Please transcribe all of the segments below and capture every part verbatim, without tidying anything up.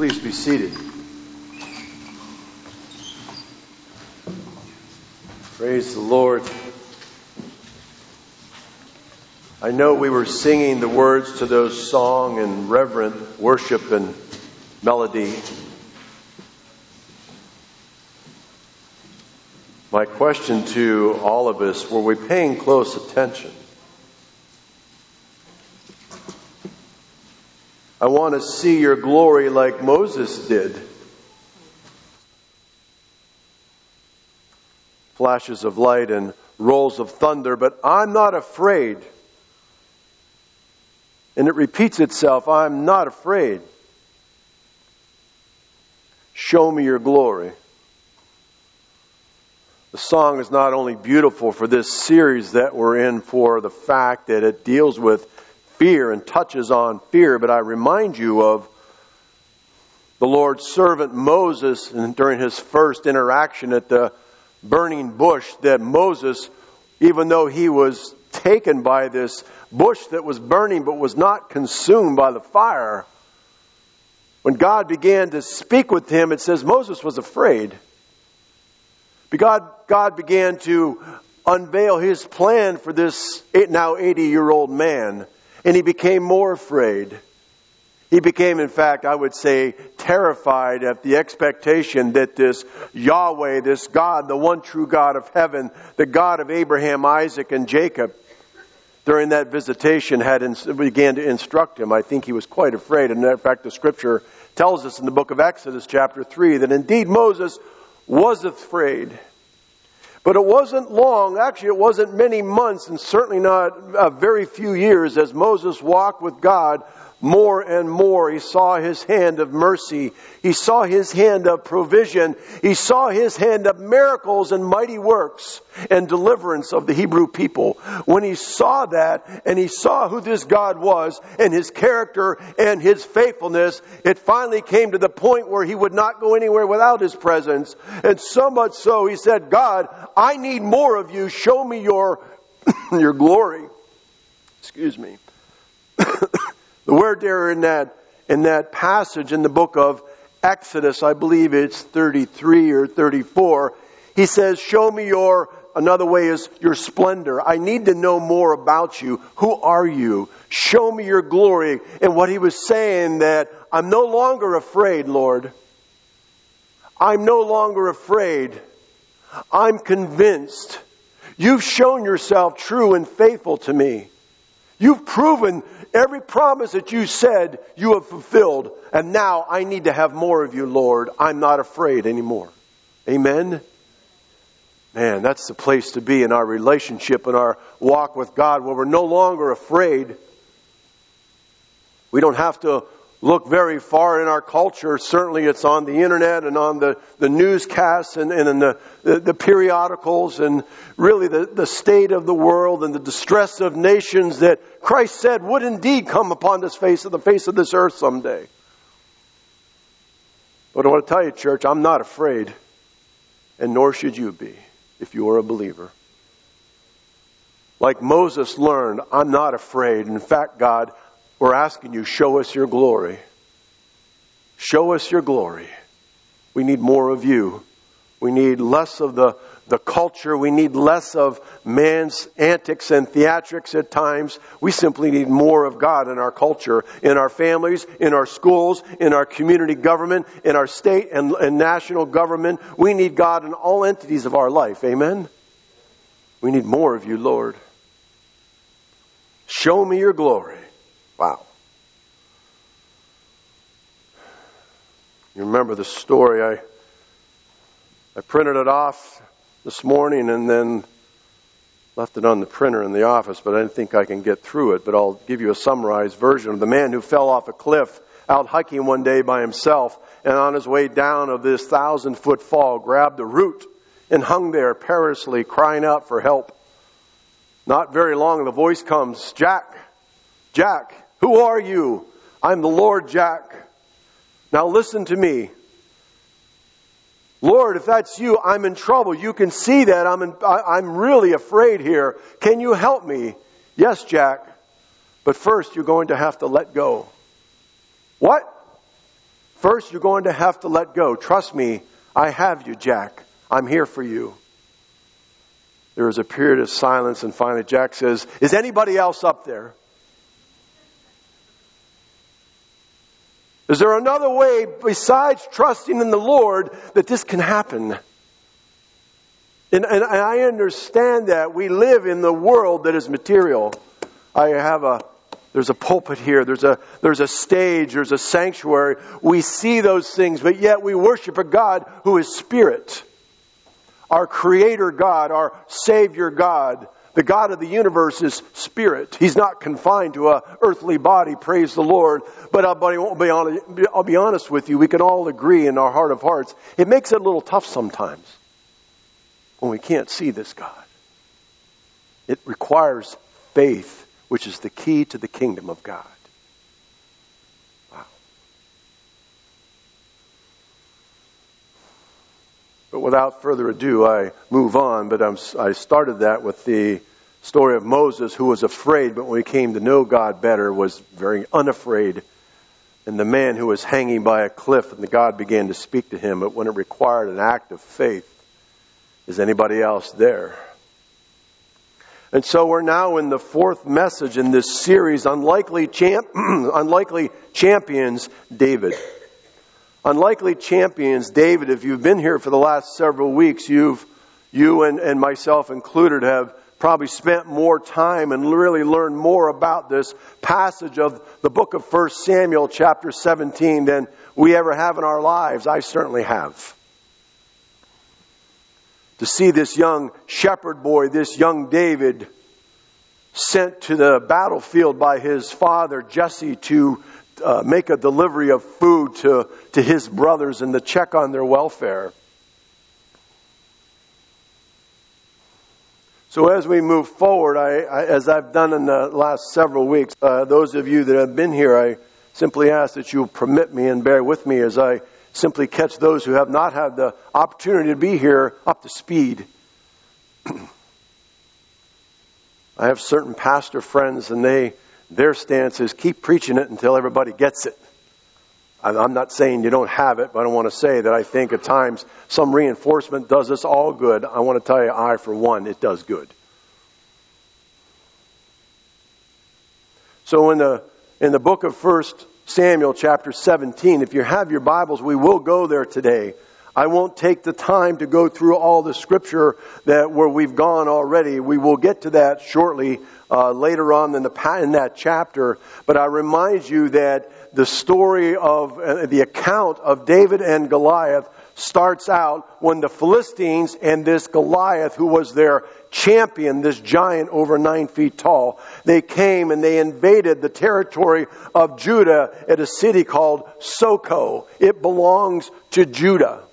Please be seated. Praise the Lord. I know we were singing the words to those song in reverent worship and melody. My question to all of us, were we paying close attention? I want to see your glory like Moses did. Flashes of light and rolls of thunder, but I'm not afraid. And it repeats itself, I'm not afraid. Show me your glory. The song is not only beautiful for this series that we're in for the fact that it deals with fear and touches on fear, but I remind you of the Lord's servant Moses and during his first interaction at the burning bush, that Moses, even though he was taken by this bush that was burning but was not consumed by the fire, when God began to speak with him, it says Moses was afraid. God, God began to unveil his plan for this now eighty-year-old man. And he became more afraid. He became, in fact, I would say, terrified at the expectation that this Yahweh, this God, the one true God of heaven, the God of Abraham, Isaac, and Jacob, during that visitation had ins- began to instruct him. I think he was quite afraid. And in fact, the scripture tells us in the book of Exodus, chapter three, that indeed Moses was afraid. But it wasn't long, actually it wasn't many months, and certainly not a very few years, as Moses walked with God more and more. He saw his hand of mercy. He saw his hand of provision. He saw his hand of miracles and mighty works and deliverance of the Hebrew people. When he saw that and he saw who this God was and his character and his faithfulness, it finally came to the point where he would not go anywhere without his presence. And so much so, he said, God, I need more of you. Show me your, your glory. Excuse me. The word there in that in that passage in the book of Exodus, I believe it's thirty-three or thirty-four, he says, show me your, another way is your splendor. I need to know more about you. Who are you? Show me your glory. And what he was saying, that I'm no longer afraid, Lord. I'm no longer afraid. I'm convinced. You've shown yourself true and faithful to me. You've proven every promise that you said you have fulfilled. And now I need to have more of you, Lord. I'm not afraid anymore. Amen? Man, that's the place to be in our relationship, in our walk with God, where we're no longer afraid. We don't have to look very far in our culture. Certainly it's on the internet and on the, the newscasts and, and in the, the, the periodicals and really the, the state of the world and the distress of nations that Christ said would indeed come upon this face of the face of this earth someday. But I want to tell you, church, I'm not afraid, and nor should you be if you are a believer. Like Moses learned, I'm not afraid. In fact, God, we're asking you, show us your glory. Show us your glory. We need more of you. We need less of the, the culture. We need less of man's antics and theatrics at times. We simply need more of God in our culture, in our families, in our schools, in our community government, in our state and, and national government. We need God in all entities of our life. Amen? We need more of you, Lord. Show me your glory. Wow. You remember the story. I I printed it off this morning and then left it on the printer in the office, but I didn't think I can get through it. But I'll give you a summarized version of the man who fell off a cliff out hiking one day by himself, and on his way down of this thousand-foot fall, grabbed a root and hung there perilously, crying out for help. Not very long, the voice comes, Jack, Jack, who are you? I'm the Lord Jack. Now listen to me. Lord, if that's you, I'm in trouble. You can see that. I'm in, I, I'm really afraid here. Can you help me? Yes, Jack. But first, you're going to have to let go. What? First, you're going to have to let go. Trust me, I have you, Jack. I'm here for you. There is a period of silence, and finally Jack says, is anybody else up there? Is there another way besides trusting in the Lord that this can happen? And, and I understand that we live in the world that is material. I have a, there's a pulpit here, there's a, there's a stage, there's a sanctuary. We see those things, but yet we worship a God who is spirit. Our Creator God, our Savior God, the God of the universe is spirit. He's not confined to an earthly body, praise the Lord. But I'll be, honest, I'll be honest with you, we can all agree in our heart of hearts, it makes it a little tough sometimes when we can't see this God. It requires faith, which is the key to the kingdom of God. Wow. But without further ado, I move on. But I'm, I started that with the story of Moses, who was afraid, but when he came to know God better, was very unafraid. And the man who was hanging by a cliff, and the God began to speak to him, but when it required an act of faith, is anybody else there? And so we're now in the fourth message in this series, Unlikely, Champ- Unlikely Champions, David. Unlikely Champions, David. If you've been here for the last several weeks, you've, you and, and myself included have probably spent more time and really learned more about this passage of the book of First Samuel chapter seventeen than we ever have in our lives. I certainly have. To see this young shepherd boy, this young David, sent to the battlefield by his father Jesse to uh, make a delivery of food to, to his brothers and to check on their welfare. So as we move forward, I, I, as I've done in the last several weeks, uh, those of you that have been here, I simply ask that you permit me and bear with me as I simply catch those who have not had the opportunity to be here up to speed. I have certain pastor friends, and they their stance is keep preaching it until everybody gets it. I'm not saying you don't have it, but I want to say that I think at times some reinforcement does us all good. I want to tell you, I, for one, it does good. So in the in the book of First Samuel chapter seventeen, if you have your Bibles, we will go there today. I won't take the time to go through all the scripture that where we've gone already. We will get to that shortly uh, later on in the in that chapter. But I remind you that the story of uh, the account of David and Goliath starts out when the Philistines and this Goliath, who was their champion, this giant over nine feet tall, they came and they invaded the territory of Judah at a city called Soko. It belongs to Judah.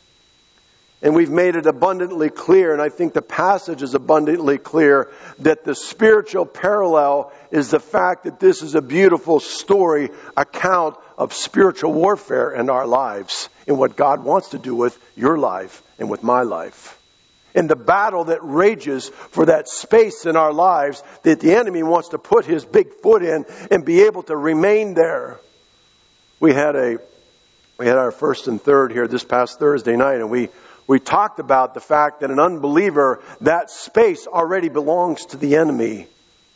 And we've made it abundantly clear, and I think the passage is abundantly clear, that the spiritual parallel is the fact that this is a beautiful story, account of spiritual warfare in our lives, and what God wants to do with your life and with my life. And the battle that rages for that space in our lives that the enemy wants to put his big foot in and be able to remain there. We had a we had our first and third here this past Thursday night, and we We talked about the fact that an unbeliever, that space already belongs to the enemy.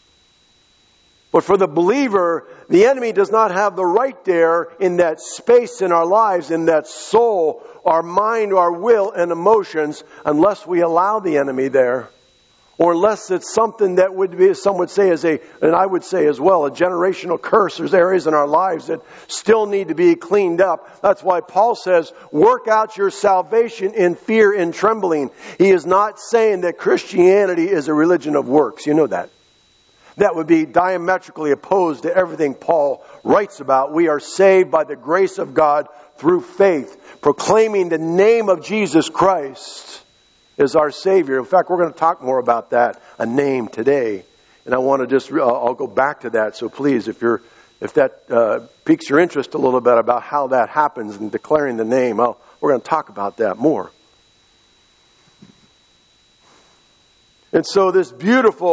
But for the believer, the enemy does not have the right there in that space in our lives, in that soul, our mind, our will, and emotions, unless we allow the enemy there. Or unless it's something that would be, some would say is a, and I would say as well, a generational curse. There's areas in our lives that still need to be cleaned up. That's why Paul says, work out your salvation in fear and trembling. He is not saying that Christianity is a religion of works. You know that. That would be diametrically opposed to everything Paul writes about. We are saved by the grace of God through faith, proclaiming the name of Jesus Christ is our Savior. In fact, we're going to talk more about that, a name, today. And I want to just, uh, I'll go back to that. So please, if you're, if that uh, piques your interest a little bit about how that happens and declaring the name, I'll, we're going to talk about that more. And so this beautiful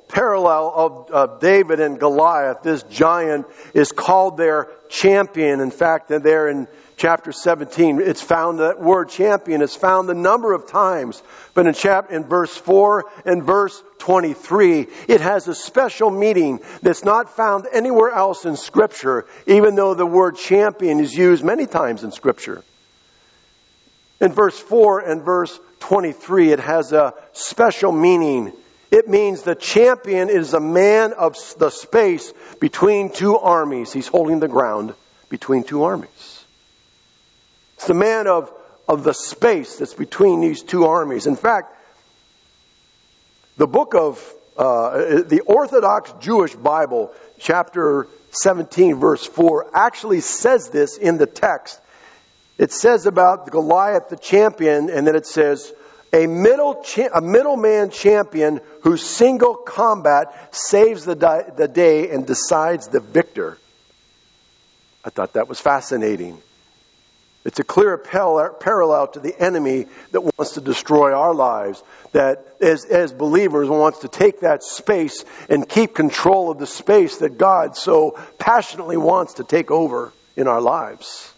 parallel of, of David and Goliath. This giant is called their champion. In fact, there in chapter seventeen, it's found, that word champion is found a number of times. But in chap, in verse four and verse twenty-three, it has a special meaning that's not found anywhere else in Scripture, even though the word champion is used many times in Scripture. In verse four and verse twenty-three, it has a special meaning. It means the champion is a man of the space between two armies. He's holding the ground between two armies. It's the man of, of the space that's between these two armies. In fact, the book of uh, the Orthodox Jewish Bible, chapter seventeen, verse four, actually says this in the text. It says about Goliath the champion, and then it says, a middle cha- a middleman champion whose single combat saves the, di- the day and decides the victor. I thought that was fascinating. It's a clear par- parallel to the enemy that wants to destroy our lives. That as, as believers wants to take that space and keep control of the space that God so passionately wants to take over in our lives.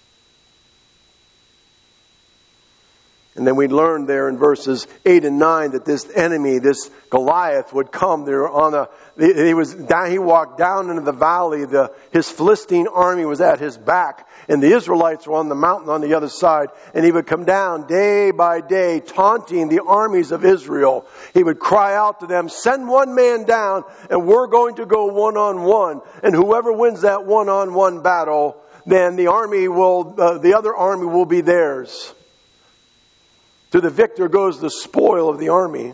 And then we learned there in verses eight and nine that this enemy, this Goliath, would come there on a, he was down, he walked down into the valley, the, his Philistine army was at his back, and the Israelites were on the mountain on the other side, and he would come down day by day, taunting the armies of Israel. He would cry out to them, send one man down, and we're going to go one-on-one, and whoever wins that one-on-one battle, then the army will, uh, the other army will be theirs. To the victor goes the spoil of the army.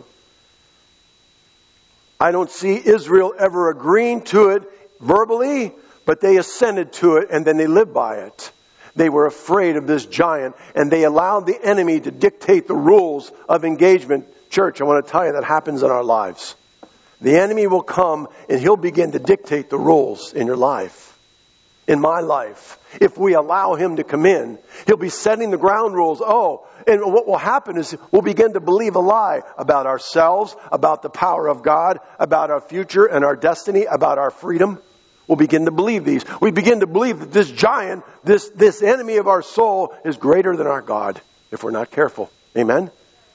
I don't see Israel ever agreeing to it verbally, but they assented to it and then they lived by it. They were afraid of this giant and they allowed the enemy to dictate the rules of engagement. Church, I want to tell you that happens in our lives. The enemy will come and he'll begin to dictate the rules in your life. In my life, if we allow him to come in, he'll be setting the ground rules. Oh, and what will happen is we'll begin to believe a lie about ourselves, about the power of God, about our future and our destiny, about our freedom. We'll begin to believe these. We begin to believe that this giant, this, this enemy of our soul is greater than our God if we're not careful. Amen?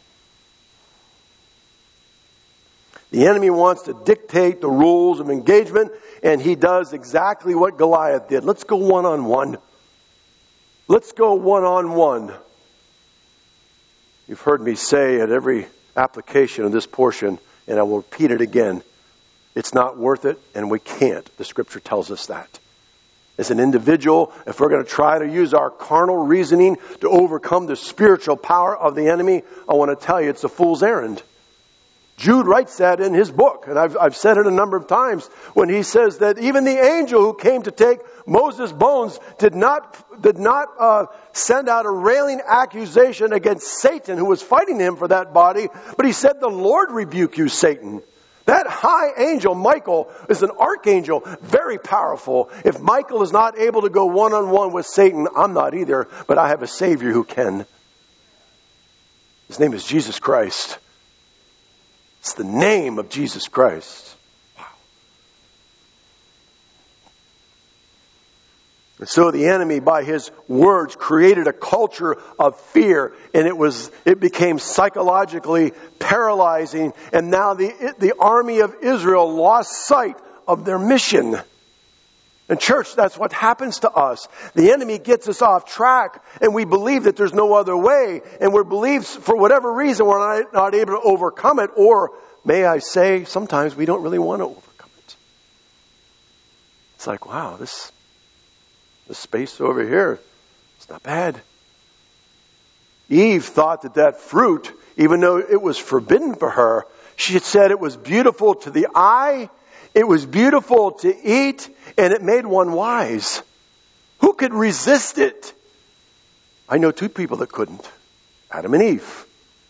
The enemy wants to dictate the rules of engagement, and he does exactly what Goliath did. Let's go one-on-one. Let's go one-on-one. You've heard me say at every application of this portion, and I will repeat it again, it's not worth it, and we can't. The Scripture tells us that. As an individual, if we're going to try to use our carnal reasoning to overcome the spiritual power of the enemy, I want to tell you it's a fool's errand. Jude writes that in his book, and I've, I've said it a number of times, when he says that even the angel who came to take Moses' bones did not, did not uh, send out a railing accusation against Satan, who was fighting him for that body, but he said, the Lord rebuke you, Satan. That high angel, Michael, is an archangel, very powerful. If Michael is not able to go one-on-one with Satan, I'm not either, but I have a Savior who can. His name is Jesus Christ. It's the name of Jesus Christ. Wow. And so the enemy, by his words, created a culture of fear, and it was it became psychologically paralyzing. And now the the army of Israel lost sight of their mission. And church, that's what happens to us. The enemy gets us off track, and we believe that there's no other way, and we believe for whatever reason we're not, not able to overcome it, or may I say, sometimes we don't really want to overcome it. It's like, wow, this, this space over here, it's not bad. Eve thought that that fruit, even though it was forbidden for her, she had said it was beautiful to the eye, it was beautiful to eat, and it made one wise. Who could resist it? I know two people that couldn't. Adam and Eve.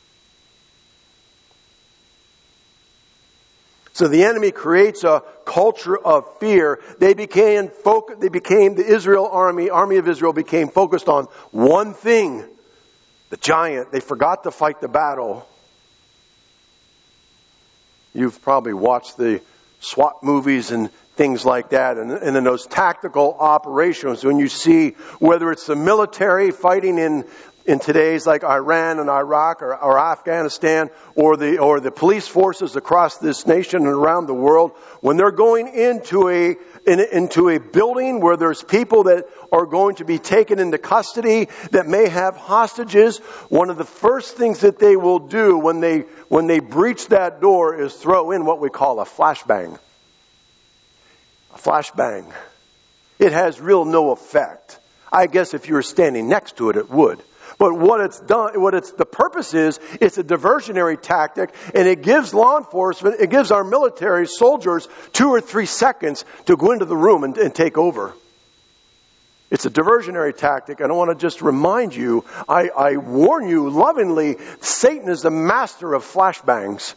So the enemy creates a culture of fear. They became focused, they became the Israel army, army of Israel became focused on one thing, the giant. They forgot to fight the battle. You've probably watched the SWAT movies and things like that. And, and in those tactical operations, when you see whether it's the military fighting in in today's like Iran and Iraq or, or Afghanistan, or the or the police forces across this nation and around the world, when they're going into a in, into a building where there's people that are going to be taken into custody that may have hostages, one of the first things that they will do when they when they breach that door is throw in what we call a flashbang. A flashbang. It has real no effect. I guess if you were standing next to it, it would. But what it's done, what it's the purpose is, it's a diversionary tactic, and it gives law enforcement, it gives our military soldiers two or three seconds to go into the room and, and take over. It's a diversionary tactic, and I want to just remind you, I, I warn you lovingly, Satan is the master of flashbangs.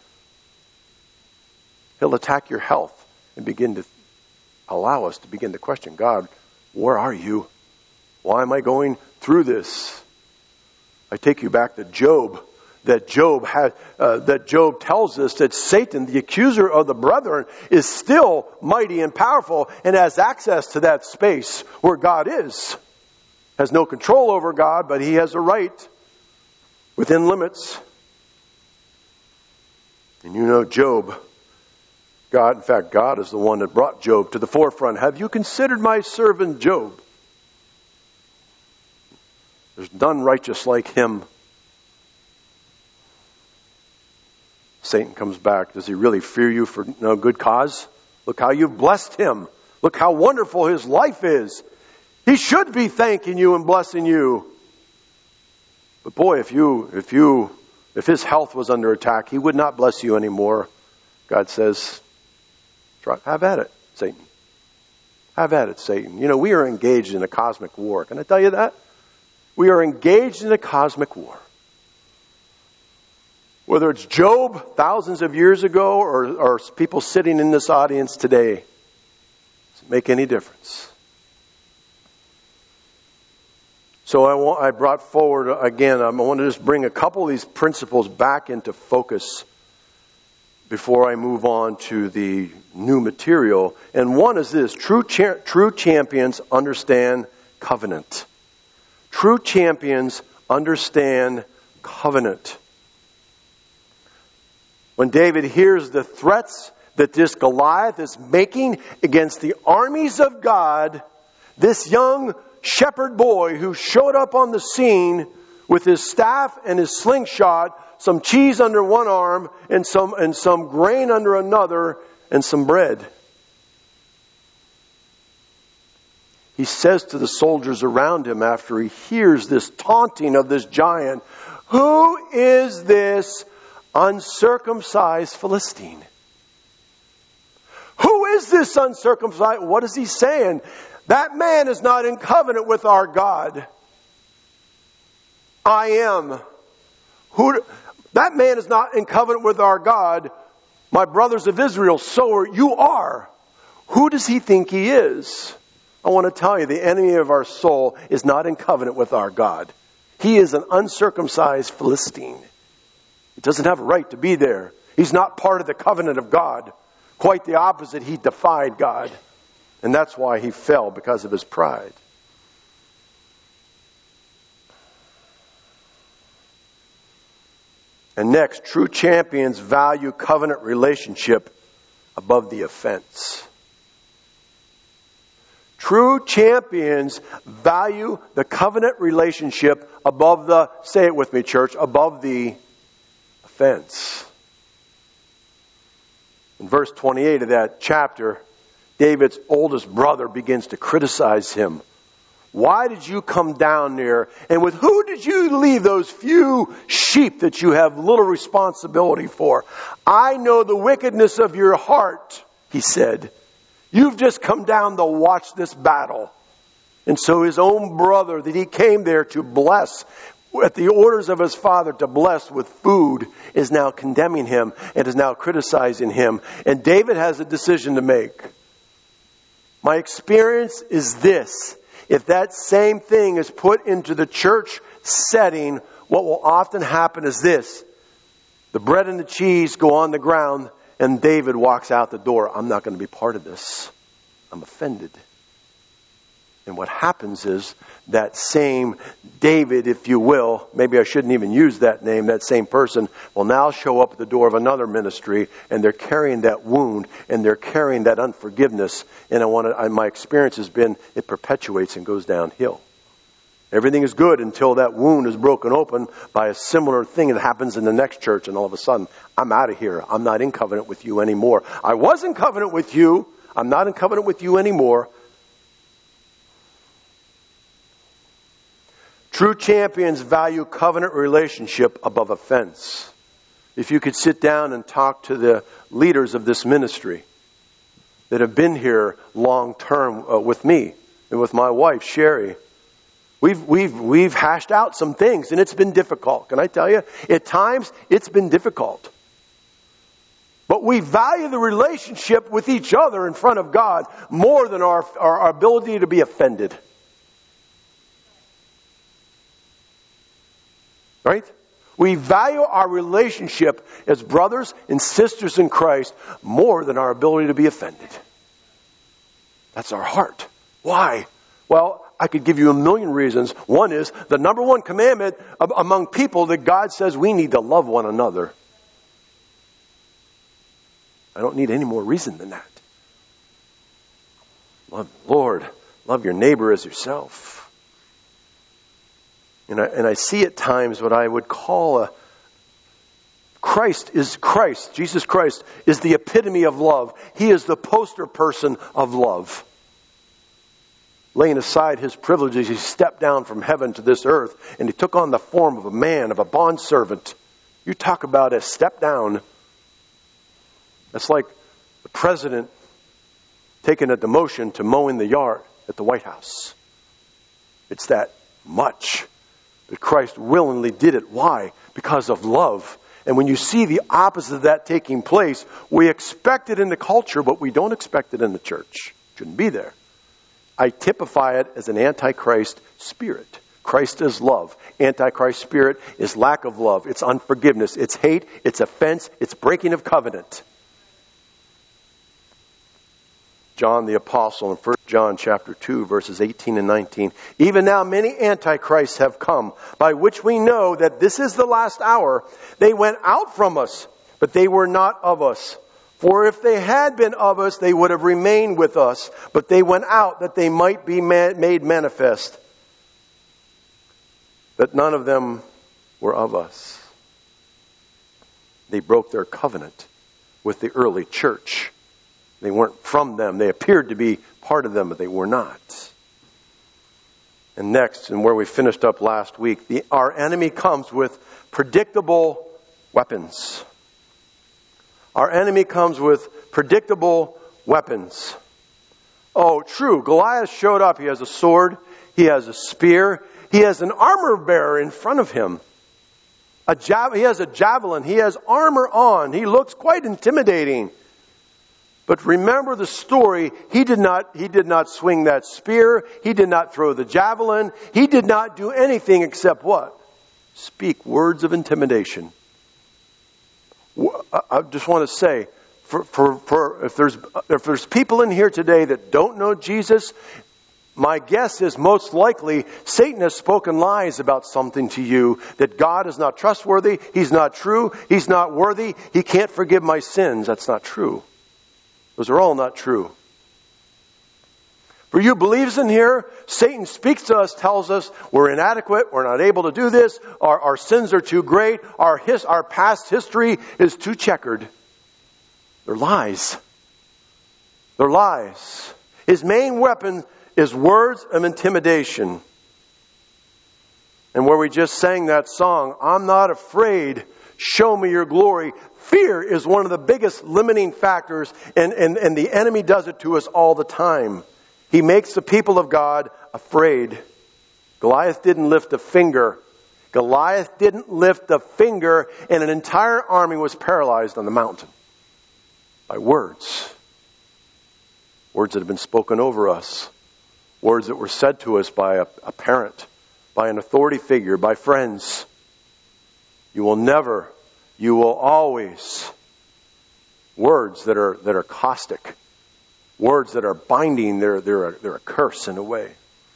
He'll attack your health and begin to allow us to begin to question, God, where are you? Why am I going through this? I take you back to Job. That Job had, uh, that Job tells us that Satan, the accuser of the brethren, is still mighty and powerful and has access to that space where God is. Has no control over God, but he has a right within limits. And you know, Job, God, in fact, God is the one that brought Job to the forefront. Have you considered my servant Job? There's none righteous like him. Satan comes back. Does he really fear you for no good cause? Look how you've blessed him. Look how wonderful his life is. He should be thanking you and blessing you. But boy, if you, if you, if his health was under attack, he would not bless you anymore. God says, try, have at it, Satan. Have at it, Satan. You know, we are engaged in a cosmic war. Can I tell you that? We are engaged in a cosmic war. Whether it's Job thousands of years ago or, or people sitting in this audience today, does it make any difference? So I, want, I brought forward, again, I want to just bring a couple of these principles back into focus before I move on to the new material. And one is this: true, cha- true champions understand covenant. True champions understand covenant. When David hears the threats that this Goliath is making against the armies of God, this young shepherd boy who showed up on the scene with his staff and his slingshot, some cheese under one arm and some, and some grain under another, and some bread. He says to the soldiers around him after he hears this taunting of this giant, "Who is this uncircumcised Philistine?" Who is this uncircumcised? What is he saying? That man is not in covenant with our God. I am. Who? That man is not in covenant with our God. My brothers of Israel, so are you are. Who does he think he is? I want to tell you, the enemy of our soul is not in covenant with our God. He is an uncircumcised Philistine. He doesn't have a right to be there. He's not part of the covenant of God. Quite the opposite. He defied God. And that's why he fell, because of his pride. And next, true champions value covenant relationship above the offense. True champions value the covenant relationship above the, say it with me, church, above the offense. In verse twenty-eight of that chapter, David's oldest brother begins to criticize him. Why did you come down there? And with who did you leave those few sheep that you have little responsibility for? I know the wickedness of your heart, he said. You've just come down to watch this battle. And so his own brother that he came there to bless, at the orders of his father to bless with food, is now condemning him and is now criticizing him. And David has a decision to make. My experience is this: if that same thing is put into the church setting, what will often happen is this: the bread and the cheese go on the ground And David walks out the door. I'm not going to be part of this. I'm offended. And what happens is that same David, if you will, maybe I shouldn't even use that name, that same person will now show up at the door of another ministry, and they're carrying that wound and they're carrying that unforgiveness. And I want to, my experience has been it perpetuates and goes downhill. Everything is good until that wound is broken open by a similar thing that happens in the next church, and all of a sudden, I'm out of here. I'm not in covenant with you anymore. I was in covenant with you. I'm not in covenant with you anymore. True champions value covenant relationship above offense. If you could sit down and talk to the leaders of this ministry that have been here long term uh, with me and with my wife, Sherry, we've, we've, we've hashed out some things, and it's been difficult. Can I tell you? At times, it's been difficult. But we value the relationship with each other in front of God more than our, our, our ability to be offended. Right? We value our relationship as brothers and sisters in Christ more than our ability to be offended. That's our heart. Why? Well, I could give you a million reasons. One is the number one commandment among people that God says we need to love one another. I don't need any more reason than that. Love, Lord, love your neighbor as yourself. And I, and I see at times what I would call a Christ is Christ. Jesus Christ is the epitome of love. He is the poster person of love. Laying aside his privileges, he stepped down from heaven to this earth, and he took on the form of a man, of a bondservant. You talk about a step down. That's like the president taking a demotion to mowing the yard at the White House. It's that much. But Christ willingly did it. Why? Because of love. And when you see the opposite of that taking place, we expect it in the culture, but we don't expect it in the church. It shouldn't be there. I typify it as an antichrist spirit. Christ is love. Antichrist spirit is lack of love. It's unforgiveness. It's hate. It's offense. It's breaking of covenant. John the Apostle in First John chapter two, verses eighteen and nineteen. Even now many antichrists have come, by which we know that this is the last hour. They went out from us, but they were not of us. For if they had been of us, they would have remained with us. But they went out that they might be made manifest. But none of them were of us. They broke their covenant with the early church. They weren't from them. They appeared to be part of them, but they were not. And next, and where we finished up last week, the, our enemy comes with predictable weapons. Our enemy comes with predictable weapons. Oh, true. Goliath showed up. He has a sword. He has a spear. He has an armor bearer in front of him. A jav- he has a javelin. He has armor on. He looks quite intimidating. But remember the story, he did not, he did not swing that spear. He did not throw the javelin. He did not do anything except what? Speak words of intimidation. I just want to say, for, for, for if there's, if there's people in here today that don't know Jesus, my guess is most likely Satan has spoken lies about something to you, that God is not trustworthy, He's not true, He's not worthy, He can't forgive my sins. That's not true. Those are all not true. For you believers in here, Satan speaks to us, tells us we're inadequate, we're not able to do this, our, our sins are too great, our, his, our past history is too checkered. They're lies. They're lies. His main weapon is words of intimidation. And where we just sang that song, I'm not afraid, show me your glory. Fear is one of the biggest limiting factors, and, and, and the enemy does it to us all the time. He makes the people of God afraid. Goliath didn't lift a finger. Goliath didn't lift a finger, and an entire army was paralyzed on the mountain by words. Words that have been spoken over us. Words that were said to us by a, a parent, by an authority figure, by friends. You will never, you will always Words that are that are caustic. Words that are binding. They're, they're, a, they're a curse in a way.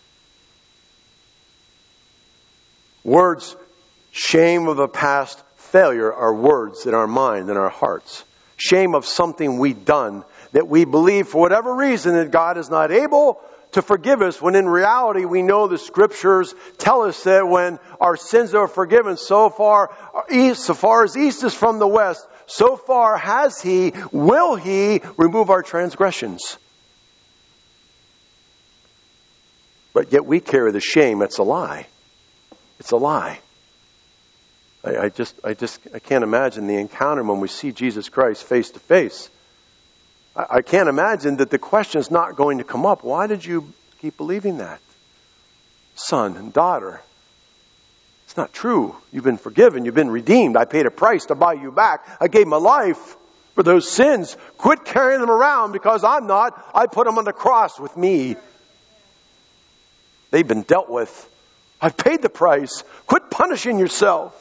Words, shame of a past failure, are words in our mind and our hearts. Shame of something we've done that we believe for whatever reason that God is not able to forgive us, when in reality we know the Scriptures tell us that when our sins are forgiven, so far east, so far as east is from the west, so far has He, will He remove our transgressions. But yet we carry the shame. It's a lie. It's a lie. I, I just, I just, I can't imagine the encounter when we see Jesus Christ face to face. I can't imagine that the question is not going to come up. Why did you keep believing that? Son and daughter. It's not true. You've been forgiven. You've been redeemed. I paid a price to buy you back. I gave my life for those sins. Quit carrying them around because I'm not. I put them on the cross with me. They've been dealt with. I've paid the price. Quit punishing yourself.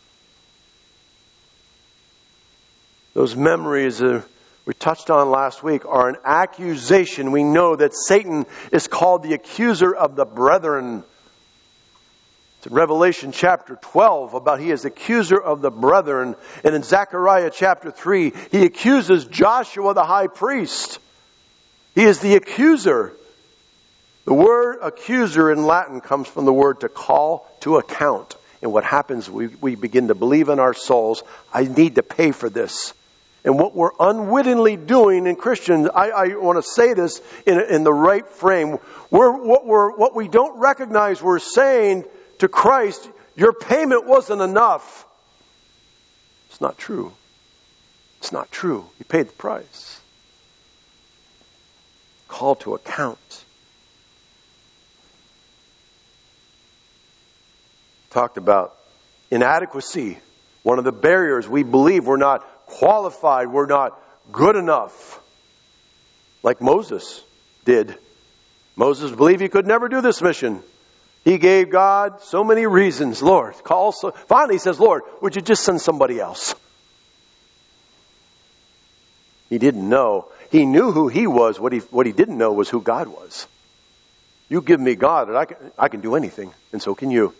Those memories of we touched on last week are an accusation. We know that Satan is called the accuser of the brethren. It's in Revelation chapter twelve about he is accuser of the brethren. And in Zechariah chapter three, he accuses Joshua the high priest. He is the accuser. The word accuser in Latin comes from the word to call to account. And what happens, we, we begin to believe in our souls, I need to pay for this. And what we're unwittingly doing in Christians, I, I want to say this in, in the right frame. We're, what, we're, what we don't recognize, we're saying to Christ, your payment wasn't enough. It's not true. It's not true. He paid the price. Call to account. Talked about inadequacy. One of the barriers, we believe we're not qualified, we're not good enough. Like Moses did. Moses believed he could never do this mission. He gave God so many reasons. Lord, call so finally he says, Lord, would you just send somebody else? He didn't know. He knew who he was. What he what he didn't know was who God was. You give me God and I can I can do anything, and so can you.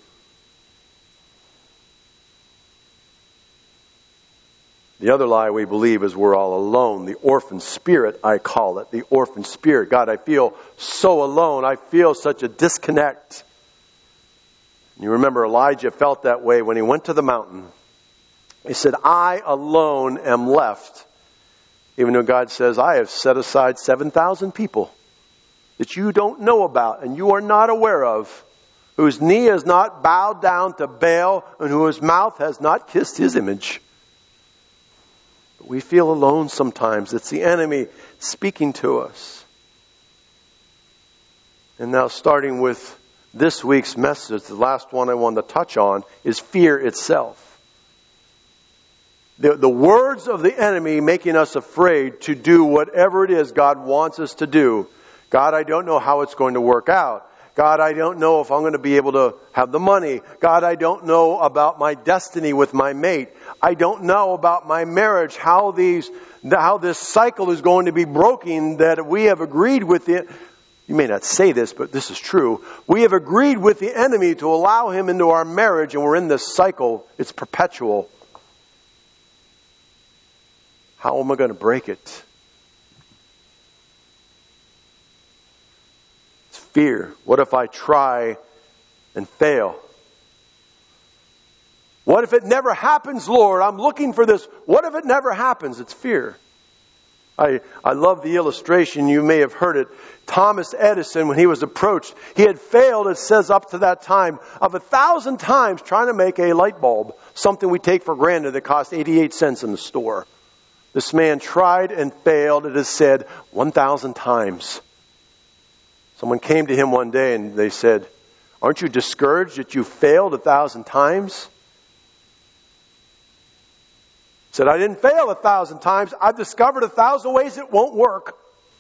The other lie we believe is we're all alone. The orphan spirit, I call it. The orphan spirit. God, I feel so alone. I feel such a disconnect. You remember Elijah felt that way when he went to the mountain. He said, I alone am left. Even though God says, I have set aside seven thousand people that you don't know about and you are not aware of, whose knee has not bowed down to Baal and whose mouth has not kissed his image. We feel alone sometimes. It's the enemy speaking to us. And now starting with this week's message, the last one I want to touch on is fear itself. The, the words of the enemy making us afraid to do whatever it is God wants us to do. God, I don't know how it's going to work out. God, I don't know if I'm going to be able to have the money. God, I don't know about my destiny with my mate. I don't know about my marriage, how these, how this cycle is going to be broken that we have agreed with it. You may not say this, but this is true. We have agreed with the enemy to allow him into our marriage, and we're in this cycle. It's perpetual. How am I going to break it? Fear. What if I try and fail? What if it never happens, Lord? I'm looking for this. What if it never happens? It's fear. I, I love the illustration. You may have heard it. Thomas Edison, when he was approached, he had failed, it says up to that time, of a thousand times trying to make a light bulb. Something we take for granted that cost eighty-eight cents in the store. This man tried and failed, it is said, one thousand times. Someone came to him one day and they said, aren't you discouraged that you failed a thousand times? He said, I didn't fail a thousand times. I've discovered a thousand ways it won't work.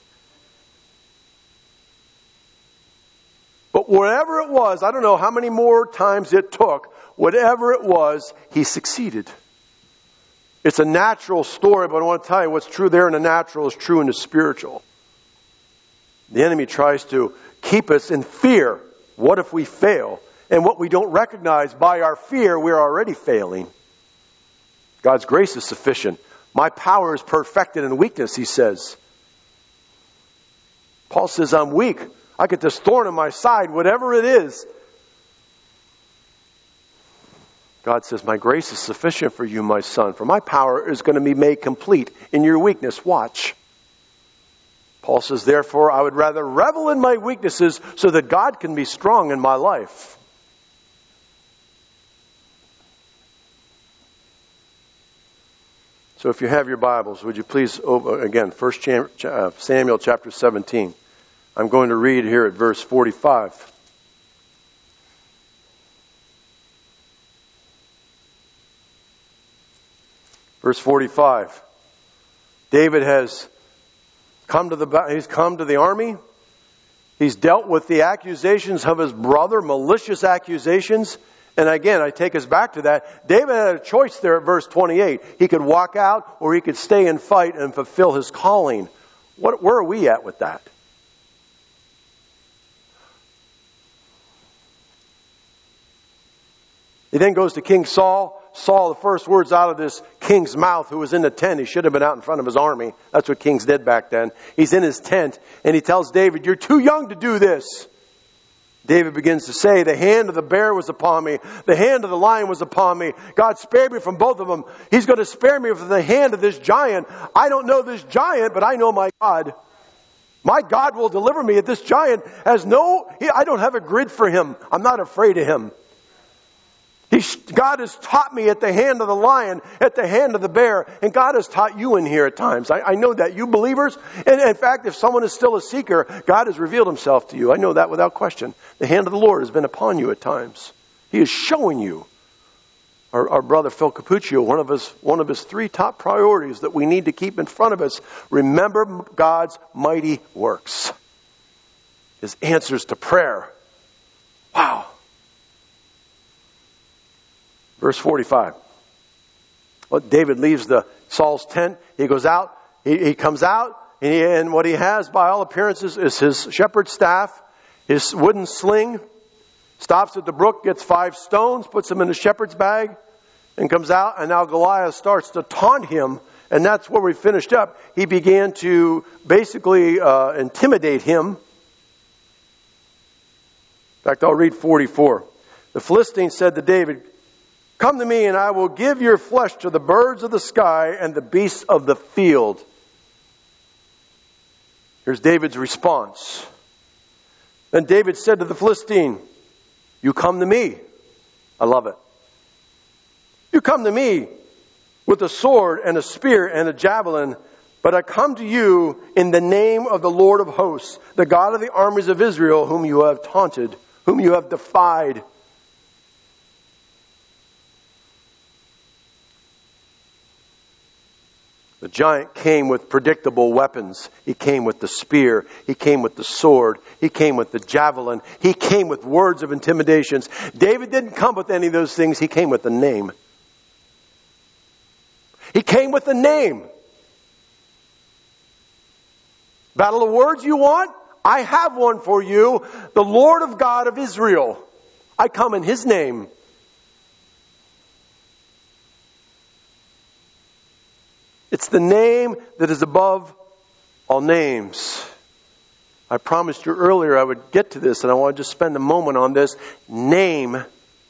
But whatever it was, I don't know how many more times it took, whatever it was, he succeeded. It's a natural story, but I want to tell you what's true there in the natural is true in the spiritual. The enemy tries to keep us in fear. What if we fail? And what we don't recognize, by our fear, we're already failing. God's grace is sufficient. My power is perfected in weakness, he says. Paul says, I'm weak. I get this thorn in my side, whatever it is. God says, my grace is sufficient for you, my son, for my power is going to be made complete in your weakness. Watch. Paul says, therefore, I would rather revel in my weaknesses so that God can be strong in my life. So if you have your Bibles, would you please, again, First Samuel chapter seventeen. I'm going to read here at verse forty-five. Verse forty-five. David has come to the he's come to the army. He's dealt with the accusations of his brother, malicious accusations. And again, I take us back to that. David had a choice there at verse twenty-eight. He could walk out or he could stay and fight and fulfill his calling. What, where are we at with that? He then goes to King Saul. Saul, the first words out of this king's mouth, who was in the tent, he should have been out in front of his army. That's what kings did back then. He's in his tent and he tells David, you're too young to do this. David begins to say, the hand of the bear was upon me. The hand of the lion was upon me. God spared me from both of them. He's going to spare me from the hand of this giant. I don't know this giant, but I know my God. My God will deliver me. This giant has no, he, I don't have a grid for him. I'm not afraid of him. He, God has taught me at the hand of the lion, at the hand of the bear, and God has taught you in here at times. I, I know that, you believers. And in fact, if someone is still a seeker, God has revealed himself to you. I know that without question. The hand of the Lord has been upon you at times. He is showing you. Our, our brother Phil Capuccio, one of his one of his three top priorities that we need to keep in front of us, remember God's mighty works. His answers to prayer. Wow. Verse forty-five. Well, David leaves the Saul's tent. He goes out. He, he comes out. And, he, and what he has, by all appearances, is his shepherd's staff, his wooden sling. Stops at the brook, gets five stones, puts them in a shepherd's bag, and comes out. And now Goliath starts to taunt him. And that's where we finished up. He began to basically uh, intimidate him. In fact, I'll read forty-four. The Philistine said to David, come to me and I will give your flesh to the birds of the sky and the beasts of the field. Here's David's response. Then David said to the Philistine, you come to me. I love it. You come to me with a sword and a spear and a javelin, but I come to you in the name of the Lord of hosts, the God of the armies of Israel, whom you have taunted, whom you have defied. The giant came with predictable weapons. He came with the spear. He came with the sword. He came with the javelin. He came with words of intimidations. David didn't come with any of those things. He came with a name. He came with a name. Battle of words you want? I have one for you. The Lord of God of Israel. I come in His name. It's the name that is above all names. I promised you earlier I would get to this, and I want to just spend a moment on this. Name.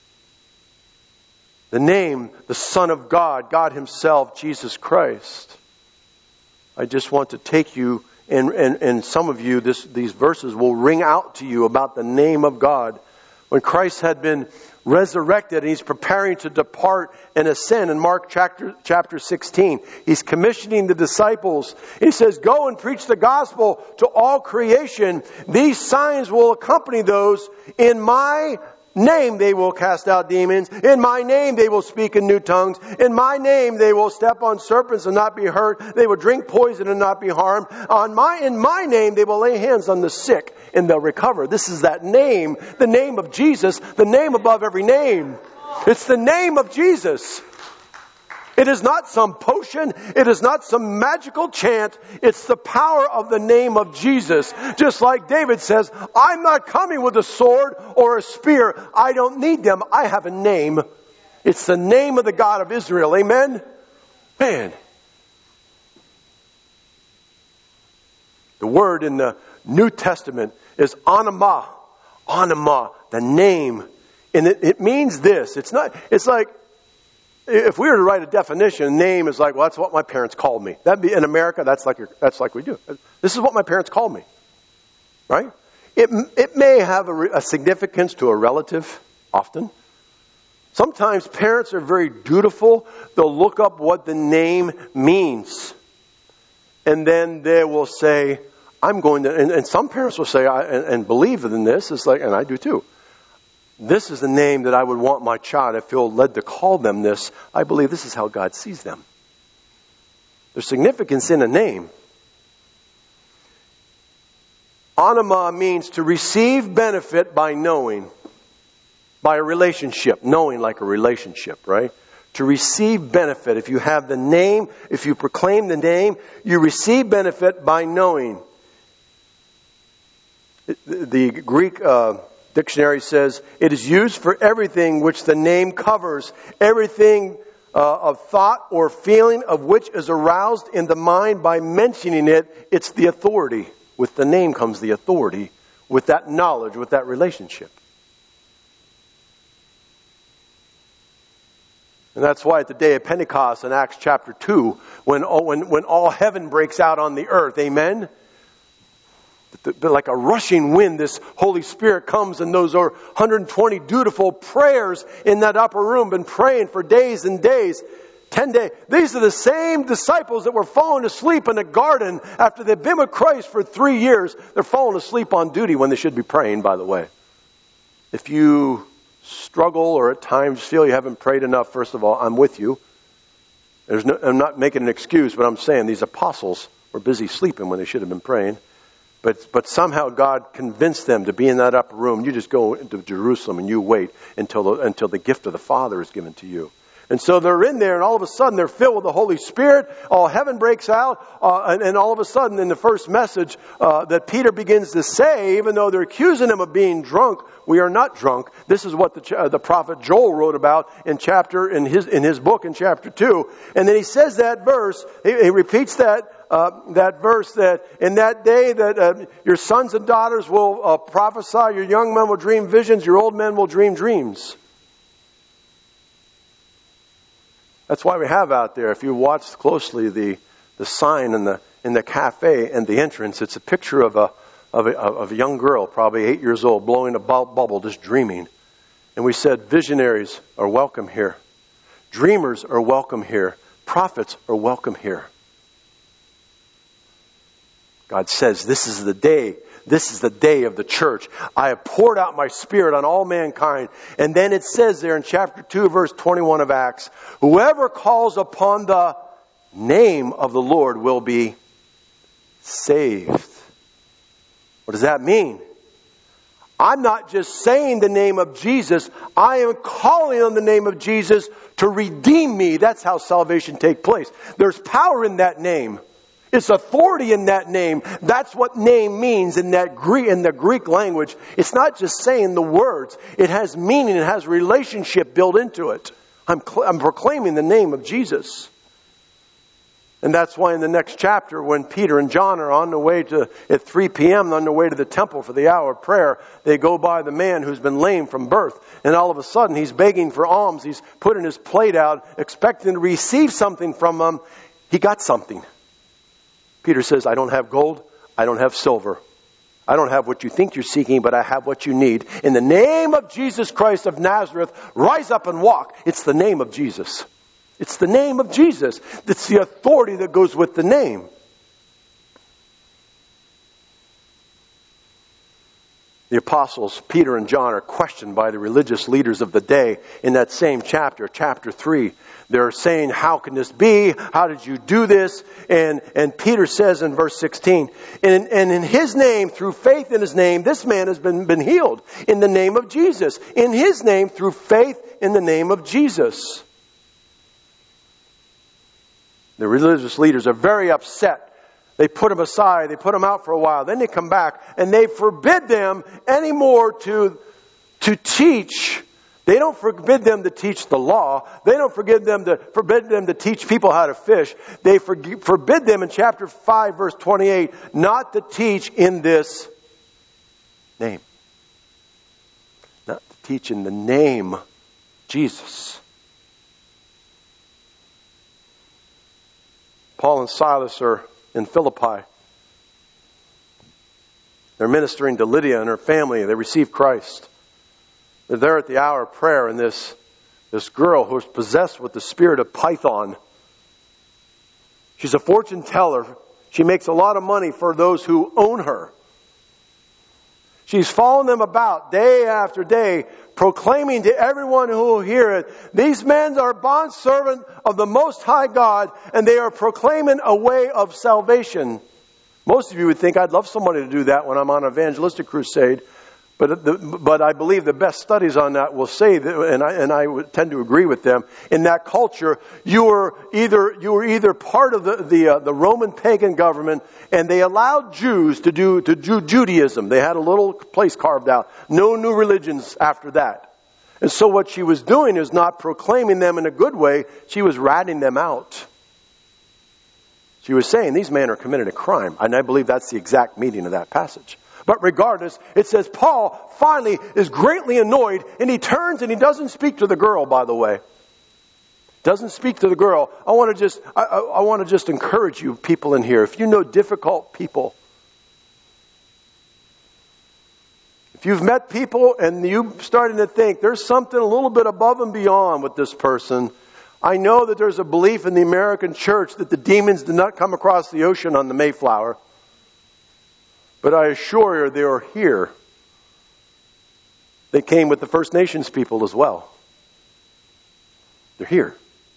The name, the Son of God, God Himself, Jesus Christ. I just want to take you, and, and, and some of you, this, these verses will ring out to you about the name of God. When Christ had been resurrected and He's preparing to depart and ascend in Mark chapter, chapter sixteen, He's commissioning the disciples. He says, go and preach the gospel to all creation. These signs will accompany those. In my name they will cast out demons. In my name they will speak in new tongues. In my name they will step on serpents and not be hurt. They will drink poison and not be harmed. On my, in my name they will lay hands on the sick and they'll recover. This is that name, the name of Jesus, the name above every name. It's the name of Jesus. It is not some potion. It is not some magical chant. It's the power of the name of Jesus. Just like David says, I'm not coming with a sword or a spear. I don't need them. I have a name. It's the name of the God of Israel. Amen? Man. The word in the New Testament is anima. Anima, the name. And it, it means this. It's not, it's like, if we were to write a definition, name is like, well, that's what my parents called me. That'd be in America, that's like, that's like we do. This is what my parents called me. Right? It, it may have a, a significance to a relative, often. Sometimes parents are very dutiful. They'll look up what the name means. And then they will say, I'm going to, and, and some parents will say, I, and, and believe in this, it's like, and I do too. This is the name that I would want my child, I feel led to call them this. I believe this is how God sees them. There's significance in a name. Anima means to receive benefit by knowing. By a relationship. Knowing like a relationship, right? To receive benefit. If you have the name, if you proclaim the name, you receive benefit by knowing. The Greek uh, dictionary says, it is used for everything which the name covers. Everything uh, of thought or feeling of which is aroused in the mind by mentioning it. It's the authority. With the name comes the authority. With that knowledge, with that relationship. And that's why at the day of Pentecost in Acts chapter two, when all, when, when all heaven breaks out on the earth, amen? Like a rushing wind, this Holy Spirit comes, and those are one hundred twenty dutiful prayers in that upper room, been praying for days and days, ten days. These are the same disciples that were falling asleep in the garden after they've been with Christ for three years. They're falling asleep on duty when they should be praying, by the way. If you struggle or at times feel you haven't prayed enough, first of all, I'm with you. There's no, I'm not making an excuse, but I'm saying these apostles were busy sleeping when they should have been praying. But but somehow God convinced them to be in that upper room. You just go into Jerusalem and you wait until the, until the gift of the Father is given to you. And so they're in there, and all of a sudden they're filled with the Holy Spirit. All heaven breaks out, uh, and, and all of a sudden in the first message uh, that Peter begins to say, even though they're accusing him of being drunk, we are not drunk. This is what the uh, the prophet Joel wrote about in chapter in his in his book in chapter two. And then he says that verse. He, he repeats that. Uh, that verse that in that day that uh, your sons and daughters will uh, prophesy, your young men will dream visions, your old men will dream dreams. That's why we have out there, if you watch closely the the sign in the in the cafe and the entrance, it's a picture of a of a, of a young girl, probably eight years old, blowing a bu- bubble, just dreaming. And we said visionaries are welcome here, dreamers are welcome here, prophets are welcome here. God says, this is the day, this is the day of the church. I have poured out my Spirit on all mankind. And then it says there in chapter two, verse twenty-one of Acts, whoever calls upon the name of the Lord will be saved. What does that mean? I'm not just saying the name of Jesus. I am calling on the name of Jesus to redeem me. That's how salvation takes place. There's power in that name. It's authority in that name. That's what name means in that Greek, in the Greek language. It's not just saying the words. It has meaning. It has relationship built into it. I'm, cl- I'm proclaiming the name of Jesus. And that's why in the next chapter, when Peter and John are on the way to, at three p.m., on the way to the temple for the hour of prayer, they go by the man who's been lame from birth. And all of a sudden, he's begging for alms. He's putting his plate out, expecting to receive something from them. He got something. Peter says, I don't have gold, I don't have silver. I don't have what you think you're seeking, but I have what you need. In the name of Jesus Christ of Nazareth, rise up and walk. It's the name of Jesus. It's the name of Jesus. It's the authority that goes with the name. The apostles, Peter and John, are questioned by the religious leaders of the day in that same chapter, chapter three. They're saying, how can this be? How did you do this? And and Peter says in verse sixteen, and, and in his name, through faith in his name, this man has been, been healed in the name of Jesus. In his name, through faith in the name of Jesus. The religious leaders are very upset. They put them aside. They put them out for a while. Then they come back and they forbid them anymore to, to teach. They don't forbid them to teach the law. They don't forbid them to, forbid them to teach people how to fish. They for, forbid them in chapter five, verse twenty-eight, not to teach in this name. Not to teach in the name Jesus. Paul and Silas are in Philippi. They're ministering to Lydia and her family. They receive Christ. They're there at the hour of prayer, and this, this girl who is possessed with the spirit of Python. She's a fortune teller. She makes a lot of money for those who own her. She's following them about day after day, proclaiming to everyone who will hear it, these men are bondservants of the Most High God, and they are proclaiming a way of salvation. Most of you would think, I'd love somebody to do that when I'm on an evangelistic crusade. But the, but I believe the best studies on that will say that, and I and I would tend to agree with them. In that culture, you were either you were either part of the the, uh, the Roman pagan government, and they allowed Jews to do to do Judaism. They had a little place carved out. No new religions after that. And so what she was doing is not proclaiming them in a good way. She was ratting them out. She was saying these men are committing a crime, and I believe that's the exact meaning of that passage. But regardless, it says Paul finally is greatly annoyed, and he turns and he doesn't speak to the girl, by the way. Doesn't speak to the girl. I want to just, I, I, I want to just encourage you people in here. If you know difficult people, if you've met people and you're starting to think there's something a little bit above and beyond with this person, I know that there's a belief in the American church that the demons did not come across the ocean on the Mayflower. But I assure you, they are here. They came with the First Nations people as well. They're here.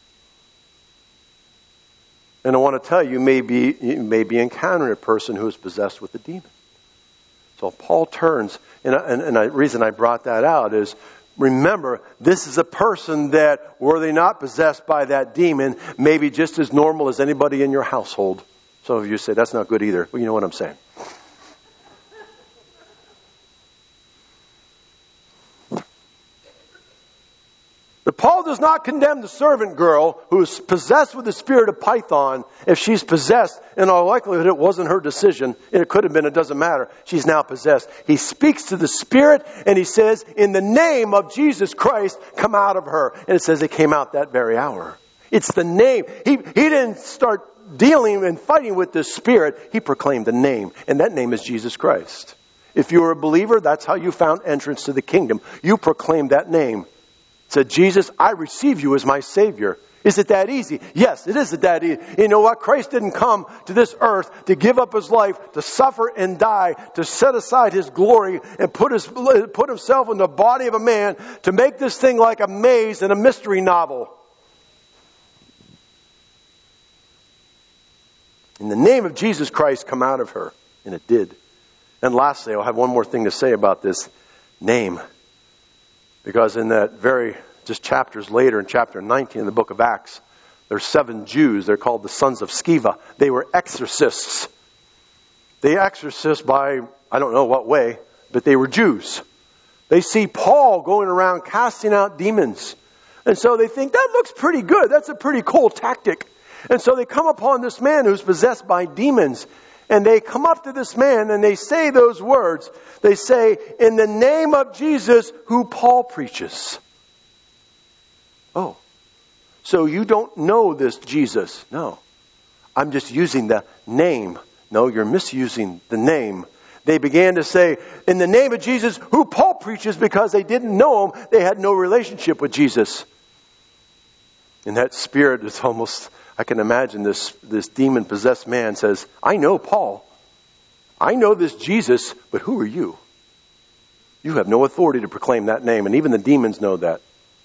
And I want to tell you, you may be, you may be encountering a person who is possessed with a demon. So Paul turns, and, and, and the reason I brought that out is, remember, this is a person that, were they not possessed by that demon, may be just as normal as anybody in your household. Some of you say, that's not good either. Well, you know what I'm saying. But Paul does not condemn the servant girl who is possessed with the spirit of Python. If she's possessed, in all likelihood it wasn't her decision. It could have been, it doesn't matter. She's now possessed. He speaks to the spirit and he says, in the name of Jesus Christ, come out of her. And it says it came out that very hour. It's the name. He, he didn't start dealing and fighting with the spirit. He proclaimed the name. And that name is Jesus Christ. If you're a believer, that's how you found entrance to the kingdom. You proclaimed that name. Said, Jesus, I receive you as my Savior. Is it that easy? Yes, it is that easy. You know what? Christ didn't come to this earth to give up his life, to suffer and die, to set aside his glory and put his put himself in the body of a man to make this thing like a maze and a mystery novel. In the name of Jesus Christ, come out of her. And it did. And lastly, I'll have one more thing to say about this name. Because in that very, just chapters later, in chapter nineteen in the book of Acts, there's seven Jews. They're called the sons of Sceva. They were exorcists. They exorcist by, I don't know what way, but they were Jews. They see Paul going around casting out demons. And so they think, that looks pretty good. That's a pretty cool tactic. And so they come upon this man who's possessed by demons. And they come up to this man and they say those words. They say, in the name of Jesus, who Paul preaches. Oh, so you don't know this Jesus? No, I'm just using the name. No, you're misusing the name. They began to say, in the name of Jesus, who Paul preaches, because they didn't know him. They had no relationship with Jesus. And that spirit is almost, I can imagine this, this demon-possessed man says, I know Paul. I know this Jesus, but who are you? You have no authority to proclaim that name, and even the demons know that.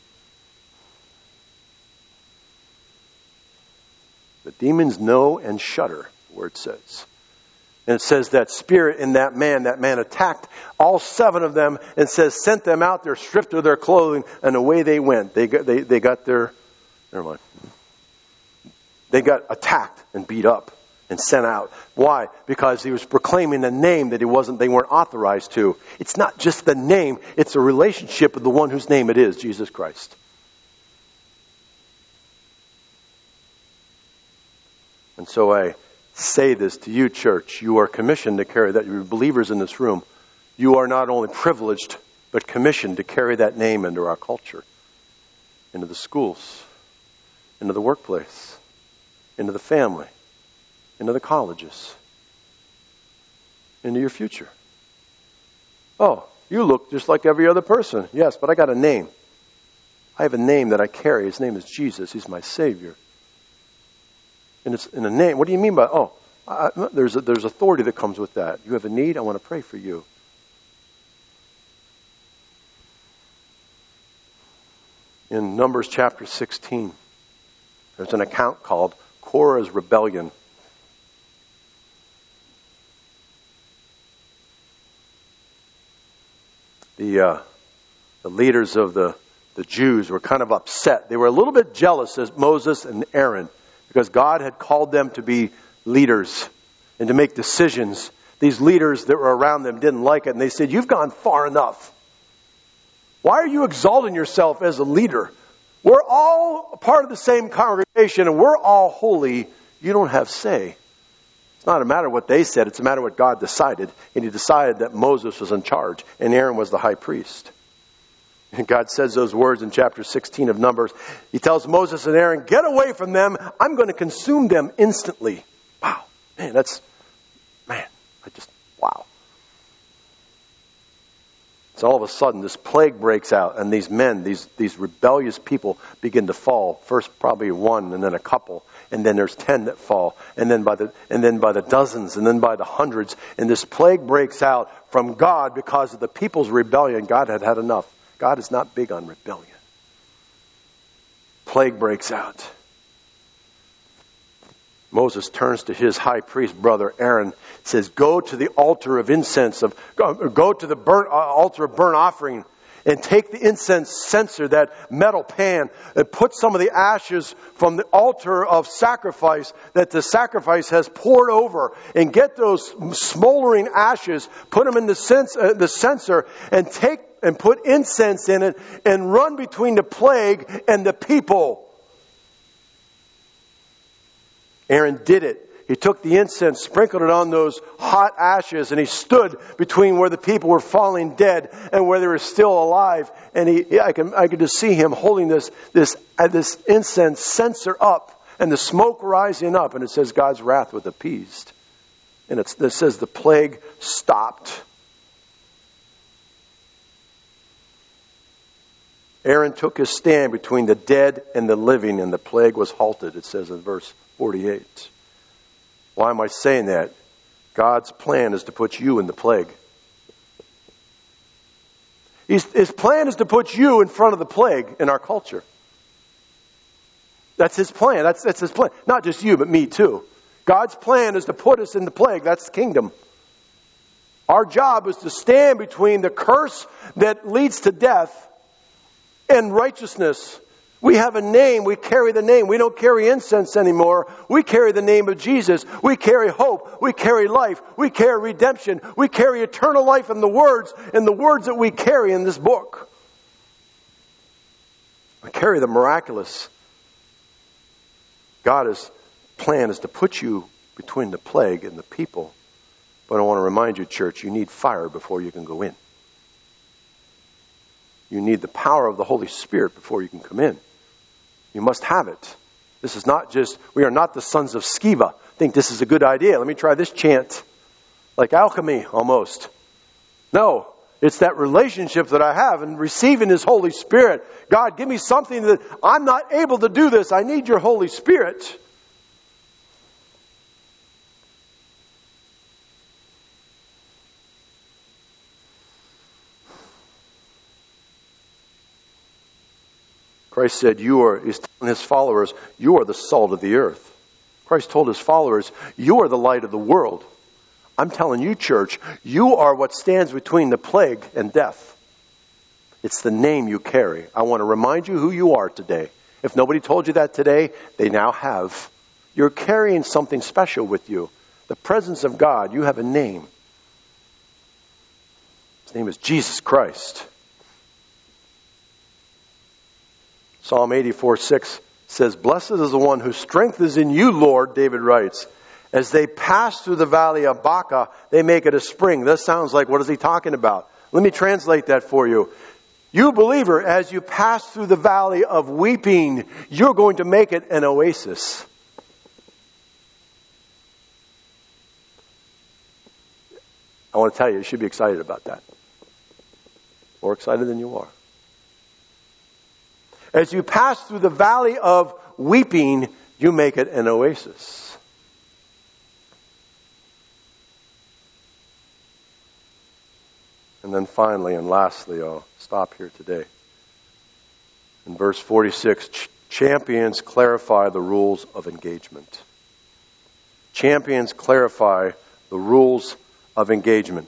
The demons know and shudder, the word says. And it says that spirit in that man, that man attacked all seven of them and says, sent them out there, stripped of their clothing, and away they went. They got, they, they got their, never mind. They got attacked and beat up and sent out. Why? Because he was proclaiming a name that he wasn't, they weren't authorized to. It's not just the name, it's a relationship with the one whose name it is, Jesus Christ. And so I say this to you, church. You are commissioned to carry that. You're believers in this room. You are not only privileged, but commissioned to carry that name into our culture, into the schools, into the workplace, into the family, into the colleges, into your future. Oh, you look just like every other person. Yes, but I got a name. I have a name that I carry. His name is Jesus. He's my Savior. And it's in a name. What do you mean by, oh, I, there's a, there's authority that comes with that. You have a need, I want to pray for you. In Numbers chapter sixteen, there's an account called Korah's Rebellion. The uh, the leaders of the, the Jews were kind of upset. They were a little bit jealous as Moses and Aaron, because God had called them to be leaders and to make decisions. These leaders that were around them didn't like it, and they said, you've gone far enough. Why are you exalting yourself as a leader? We're all part of the same congregation, and we're all holy. You don't have say. It's not a matter of what they said. It's a matter of what God decided. And he decided that Moses was in charge, and Aaron was the high priest. And God says those words in chapter sixteen of Numbers. He tells Moses and Aaron, get away from them. I'm going to consume them instantly. Wow. Man, that's, man, I just, wow. So all of a sudden, this plague breaks out, and these men, these these rebellious people begin to fall. First, probably one, and then a couple, and then there's ten that fall, and then by the and then by the dozens, and then by the hundreds. And this plague breaks out from God because of the people's rebellion. God had had enough. God is not big on rebellion. Plague breaks out. Moses turns to his high priest brother Aaron, says, go to the altar of incense, of go, go to the burnt, uh, altar of burnt offering, and take the incense censer, that metal pan, and put some of the ashes from the altar of sacrifice that the sacrifice has poured over, and get those smoldering ashes, put them in the, sense, uh, the censer, and take and put incense in it, and run between the plague and the people. Aaron did it. He took the incense, sprinkled it on those hot ashes, and he stood between where the people were falling dead and where they were still alive. And he, I can, I could just see him holding this, this, uh, this incense censer up, and the smoke rising up. And it says God's wrath was appeased, and it's, it says the plague stopped. Aaron took his stand between the dead and the living, and the plague was halted. It says in verse forty-eight. Why am I saying that? God's plan is to put you in the plague. He's, his plan is to put you in front of the plague in our culture. That's his plan. That's, that's his plan. Not just you, but me too. God's plan is to put us in the plague. That's the kingdom. Our job is to stand between the curse that leads to death and righteousness. We have a name. We carry the name. We don't carry incense anymore. We carry the name of Jesus. We carry hope. We carry life. We carry redemption. We carry eternal life in the words, in the words that we carry in this book. We carry the miraculous. God's plan is to put you between the plague and the people. But I want to remind you, church, you need fire before you can go in. You need the power of the Holy Spirit before you can come in. You must have it. This is not just, we are not the sons of Sceva. Think this is a good idea. Let me try this chant. Like alchemy, almost. No, it's that relationship that I have and receiving His Holy Spirit. God, give me something that I'm not able to do this. I need your Holy Spirit. Christ said, you are, he's telling his followers, you are the salt of the earth. Christ told his followers, you are the light of the world. I'm telling you, church, you are what stands between the plague and death. It's the name you carry. I want to remind you who you are today. If nobody told you that today, they now have. You're carrying something special with you. The presence of God. You have a name. His name is Jesus Christ. Psalm eighty-four six says, "Blessed is the one whose strength is in you, Lord," David writes. "As they pass through the valley of Baca, they make it a spring." That sounds like, what is he talking about? Let me translate that for you. You believer, as you pass through the valley of weeping, you're going to make it an oasis. I want to tell you, you should be excited about that. More excited than you are. As you pass through the valley of weeping, you make it an oasis. And then finally and lastly, I'll stop here today. In verse forty-six, ch- champions clarify the rules of engagement. Champions clarify the rules of engagement.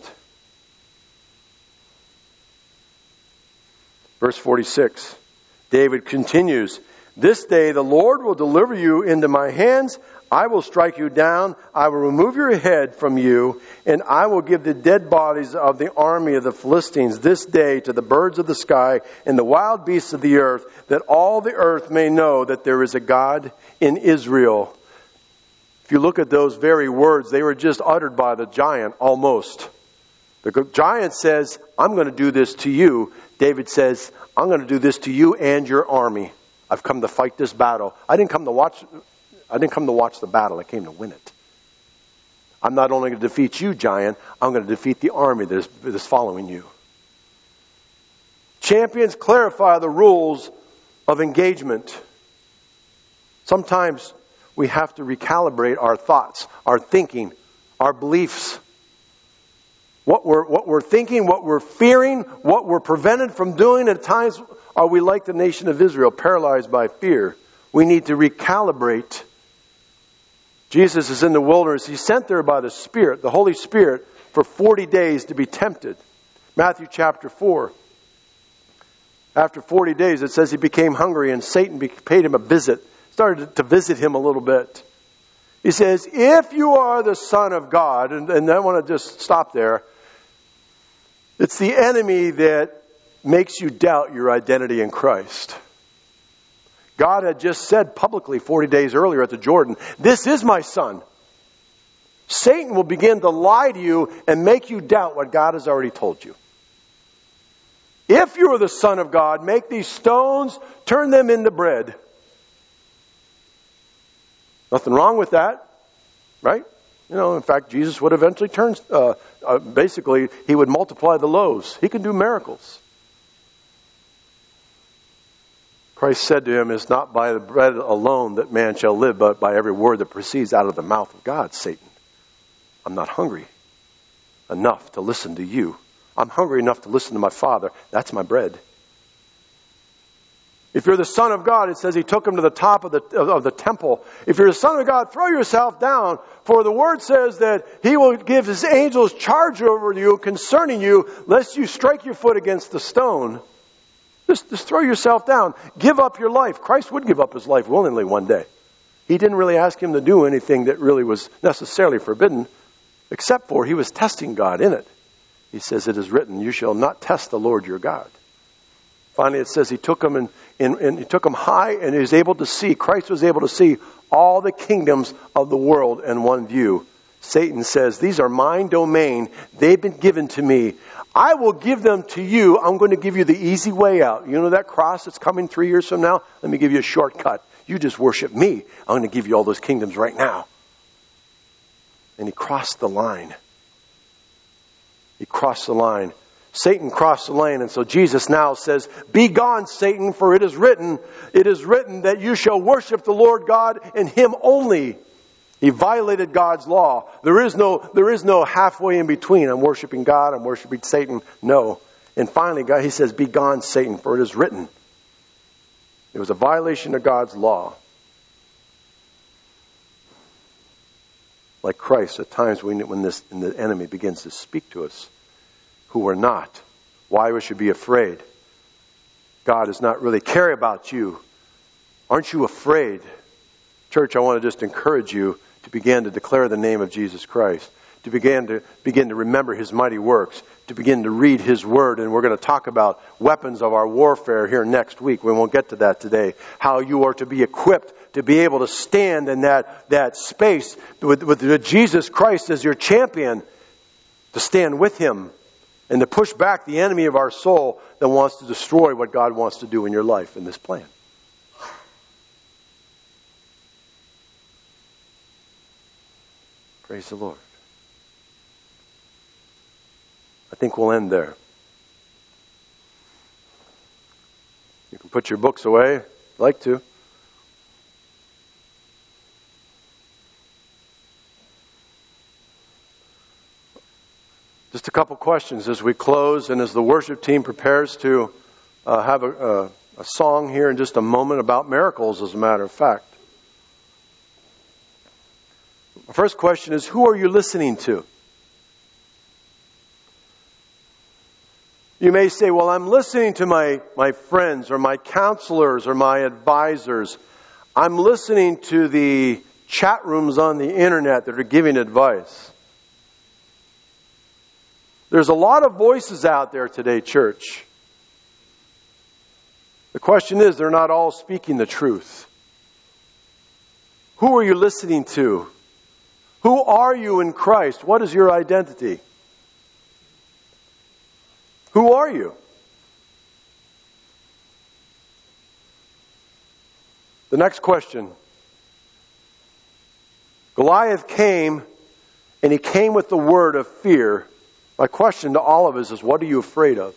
Verse forty-six, David continues, "This day the Lord will deliver you into my hands. I will strike you down. I will remove your head from you, and I will give the dead bodies of the army of the Philistines this day to the birds of the sky and the wild beasts of the earth, that all the earth may know that there is a God in Israel." If you look at those very words, they were just uttered by the giant almost. The giant says, "I'm going to do this to you." David says, "I'm going to do this to you and your army. I've come to fight this battle. I didn't come to watch I didn't come to watch the battle. I came to win it. I'm not only going to defeat you, giant, I'm going to defeat the army that is, that is following you." Champions clarify the rules of engagement. Sometimes we have to recalibrate our thoughts, our thinking, our beliefs. What we're, what we're thinking, what we're fearing, what we're prevented from doing. At times, are we like the nation of Israel, paralyzed by fear? We need to recalibrate. Jesus is in the wilderness. He's sent there by the Spirit, the Holy Spirit, for forty days to be tempted. Matthew chapter four. After forty days, it says he became hungry and Satan paid him a visit. Started to visit him a little bit. He says, "If you are the Son of God," and, and I want to just stop there. It's the enemy that makes you doubt your identity in Christ. God had just said publicly forty days earlier at the Jordan, "This is my Son." Satan will begin to lie to you and make you doubt what God has already told you. If you are the Son of God, make these stones, turn them into bread. Nothing wrong with that, right? You know, in fact, Jesus would eventually turn, uh, uh, basically, he would multiply the loaves. He can do miracles. Christ said to him, "It's not by the bread alone that man shall live, but by every word that proceeds out of the mouth of God." Satan, I'm not hungry enough to listen to you. I'm hungry enough to listen to my Father. That's my bread. If you're the Son of God, it says he took him to the top of the, of, of the temple. If you're the Son of God, throw yourself down. For the Word says that he will give his angels charge over you concerning you, lest you strike your foot against the stone. Just, just throw yourself down. Give up your life. Christ would give up his life willingly one day. He didn't really ask him to do anything that really was necessarily forbidden, except for he was testing God in it. He says, "It is written, you shall not test the Lord your God." Finally, it says he took him and, and, and he took him high, and he was able to see. Christ was able to see all the kingdoms of the world in one view. Satan says, "These are mine domain. They've been given to me. I will give them to you. I'm going to give you the easy way out. You know that cross that's coming three years from now? Let me give you a shortcut. You just worship me. I'm going to give you all those kingdoms right now." And he crossed the line. He crossed the line. Satan crossed the line, and so Jesus now says, "Be gone, Satan, for it is written, it is written that you shall worship the Lord God and him only." He violated God's law. There is no, there is no halfway in between. I'm worshiping God, I'm worshiping Satan. No. And finally, God, he says, "Be gone, Satan, for it is written." It was a violation of God's law. Like Christ, at times when, when this, when the enemy begins to speak to us, who are not. Why we should be afraid. God does not really care about you. Aren't you afraid? Church, I want to just encourage you to begin to declare the name of Jesus Christ, to begin to begin to remember His mighty works, to begin to read His Word. And we're going to talk about weapons of our warfare here next week. We won't get to that today. How you are to be equipped to be able to stand in that, that space with, with Jesus Christ as your champion, to stand with Him and to push back the enemy of our soul that wants to destroy what God wants to do in your life in this plan. Praise the Lord. I think we'll end there. You can put your books away if you'd like to. Just a couple questions as we close and as the worship team prepares to uh, have a, a, a song here in just a moment about miracles, as a matter of fact. The first question is, who are you listening to? You may say, well, I'm listening to my, my friends or my counselors or my advisors. I'm listening to the chat rooms on the internet that are giving advice. There's a lot of voices out there today, church. The question is, they're not all speaking the truth. Who are you listening to? Who are you in Christ? What is your identity? Who are you? The next question. Goliath came, and he came with the word of fear. My question to all of us is, what are you afraid of?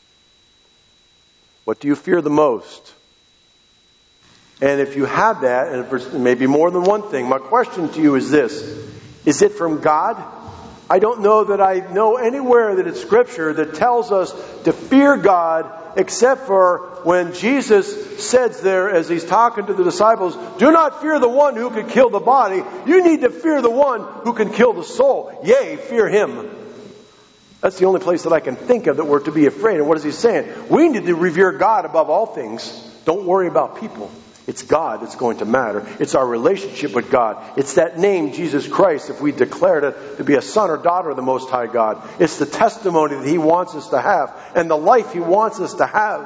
What do you fear the most? And if you have that, and it may be more than one thing, my question to you is this. Is it from God? I don't know that I know anywhere that it's Scripture that tells us to fear God, except for when Jesus says there, as He's talking to the disciples, do not fear the one who can kill the body. You need to fear the one who can kill the soul. Yea, fear Him. That's the only place that I can think of that we're to be afraid. And what is He saying? We need to revere God above all things. Don't worry about people. It's God that's going to matter. It's our relationship with God. It's that name, Jesus Christ, if we declared it to be a son or daughter of the Most High God. It's the testimony that He wants us to have and the life He wants us to have.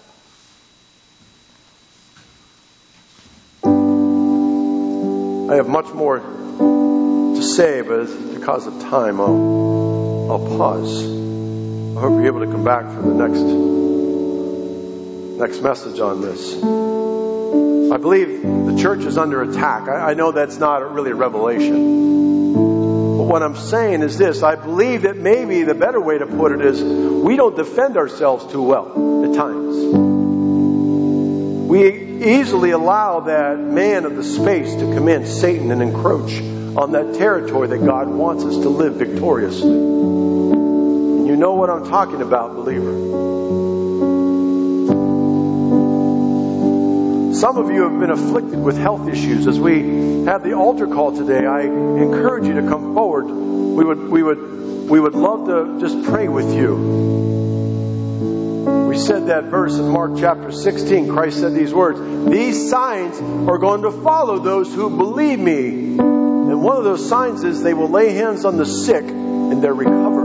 I have much more to say, but because of time, I'll, I'll pause. I hope you're able to come back for the next, next message on this. I believe the church is under attack. I, I know that's not really a revelation. But what I'm saying is this. I believe that maybe the better way to put it is we don't defend ourselves too well at times. We easily allow that man of the space to come in, Satan, and encroach on that territory that God wants us to live victoriously. And you know what I'm talking about, believer. Some of you have been afflicted with health issues. As we have the altar call today, I encourage you to come forward. We would, we would, we would love to just pray with you. We said that verse in Mark chapter sixteen. Christ said these words, "These signs are going to follow those who believe me." And one of those signs is they will lay hands on the sick and they'll recover.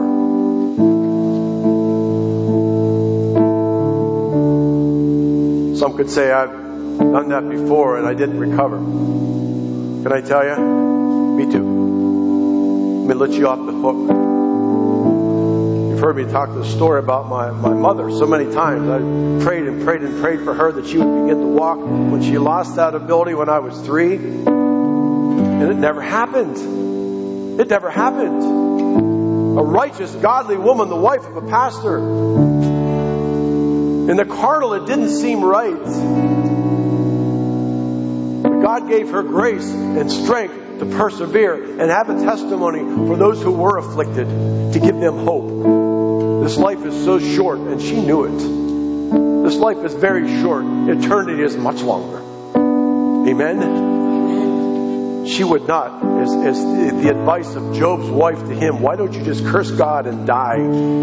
Some could say, I've done that before and I didn't recover. Can I tell you? Me too. Let me let you off the hook. You've heard me talk the story about my, my mother so many times. I prayed and prayed and prayed for her that she would begin to walk when she lost that ability when I was three. And it never happened. It never happened. A righteous, godly woman, the wife of a pastor. In the carnal, it didn't seem right. God gave her grace and strength to persevere and have a testimony for those who were afflicted, to give them hope. This life is so short, and she knew it. This life is very short. Eternity is much longer. Amen? She would not, as, as the advice of Job's wife to him, why don't you just curse God and die?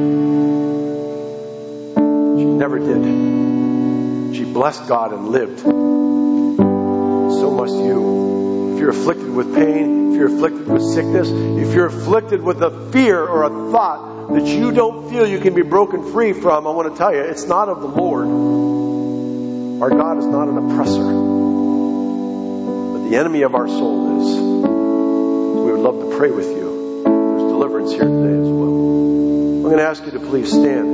She never did. She blessed God and lived. So must you. you're afflicted with pain, if you're afflicted with sickness, if you're afflicted with a fear or a thought that you don't feel you can be broken free from, I want to tell you, it's not of the Lord. Our God is not an oppressor, but the enemy of our soul is. We would love to pray with you. There's deliverance here today as well. I'm going to ask you to please stand.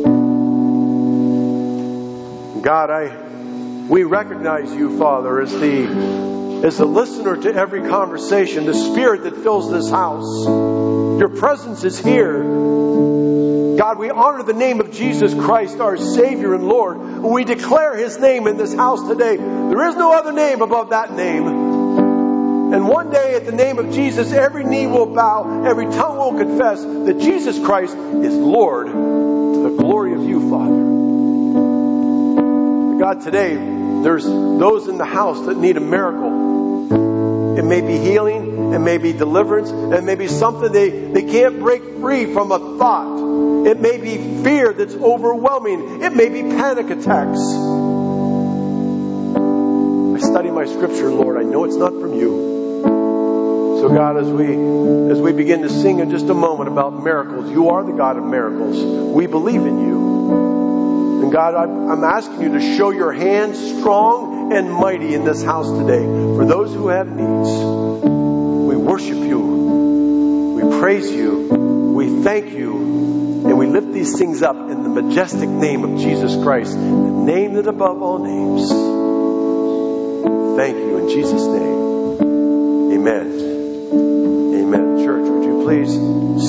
God, I we recognize you, Father, as the as the listener to every conversation, the Spirit that fills this house. Your presence is here. God, we honor the name of Jesus Christ, our Savior and Lord. We declare His name in this house today. There is no other name above that name. And one day at the name of Jesus, every knee will bow, every tongue will confess that Jesus Christ is Lord, to the glory of you, Father. God, today, there's those in the house that need a miracle. It may be healing, it may be deliverance, it may be something they, they can't break free from a thought. It may be fear that's overwhelming. It may be panic attacks. I study my scripture, Lord. I know it's not from you. So God, as we as we begin to sing in just a moment about miracles, you are the God of miracles. We believe in you. And God, I'm asking you to show your hand strong and mighty in this house today for those who have needs. We worship you. We praise you. We thank you. And we lift these things up in the majestic name of Jesus Christ, the name that above all names. Thank you in Jesus' name. Amen. Amen. Church, would you please